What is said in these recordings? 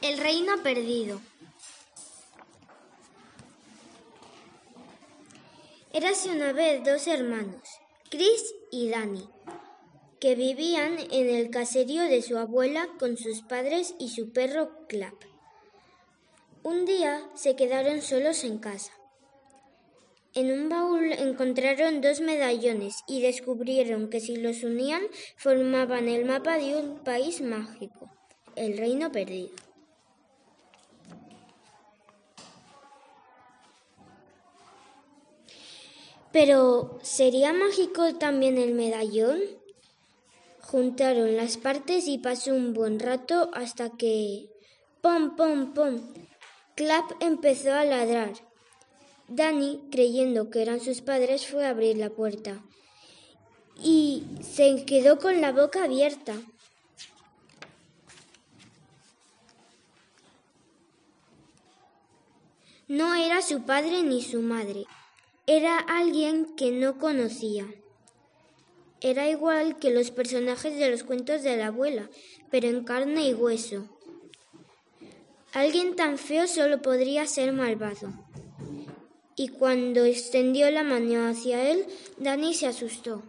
El reino perdido. Érase una vez dos hermanos, Chris y Danny, que vivían en el caserío de su abuela con sus padres y su perro Clap. Un día se quedaron solos en casa. En un baúl encontraron dos medallones y descubrieron que si los unían formaban el mapa de un país mágico, el reino perdido. Pero, ¿sería mágico también el medallón? Juntaron las partes y pasó un buen rato hasta que... ¡pom, pom, pom! Clap empezó a ladrar. Danny, creyendo que eran sus padres, fue a abrir la puerta y se quedó con la boca abierta. No era su padre ni su madre. Era alguien que no conocía. Era igual que los personajes de los cuentos de la abuela, pero en carne y hueso. Alguien tan feo solo podría ser malvado. Y cuando extendió la mano hacia él, Danny se asustó.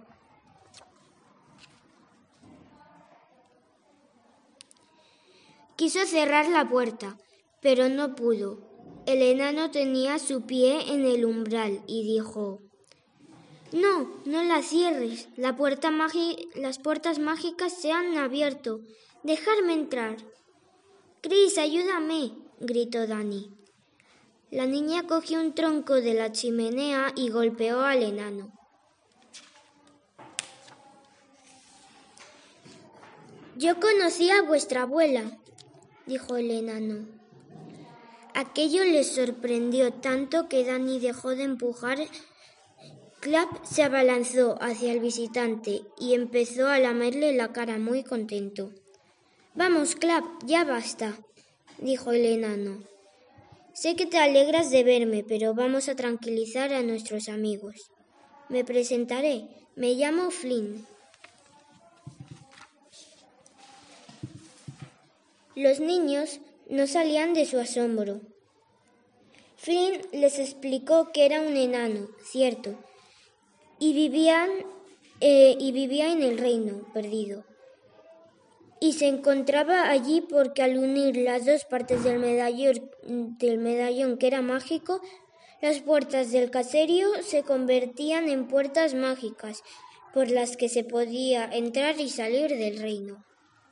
Quiso cerrar la puerta, pero no pudo. El enano tenía su pie en el umbral y dijo: «No, no la cierres. Las puertas mágicas se han abierto. Dejadme entrar». «Chris, ayúdame», gritó Danny. La niña cogió un tronco de la chimenea y golpeó al enano. «Yo conocí a vuestra abuela», dijo el enano. Aquello les sorprendió tanto que Danny dejó de empujar. Clap se abalanzó hacia el visitante y empezó a lamerle la cara muy contento. «Vamos, Clap, ya basta», dijo el enano. «Sé que te alegras de verme, pero vamos a tranquilizar a nuestros amigos. Me presentaré. Me llamo Flynn». Los niños no salían de su asombro. Flynn les explicó que era un enano, cierto, y vivía en el reino perdido. Y se encontraba allí porque al unir las dos partes del medallón que era mágico, las puertas del caserío se convertían en puertas mágicas por las que se podía entrar y salir del reino.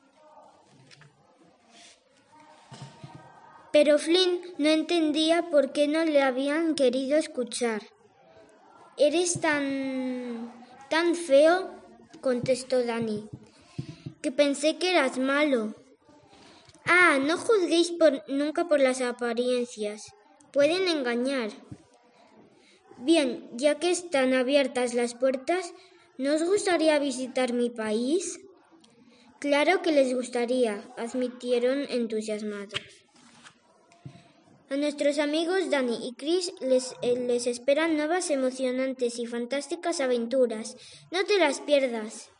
Pero Flynn no entendía por qué no le habían querido escuchar. «¿Eres tan feo?», contestó Danny, «que pensé que eras malo». «Ah, no juzguéis nunca por las apariencias. Pueden engañar». «Bien, ya que están abiertas las puertas, ¿no os gustaría visitar mi país?». «Claro que les gustaría», admitieron entusiasmados. A nuestros amigos Danny y Chris les esperan nuevas emocionantes y fantásticas aventuras. ¡No te las pierdas!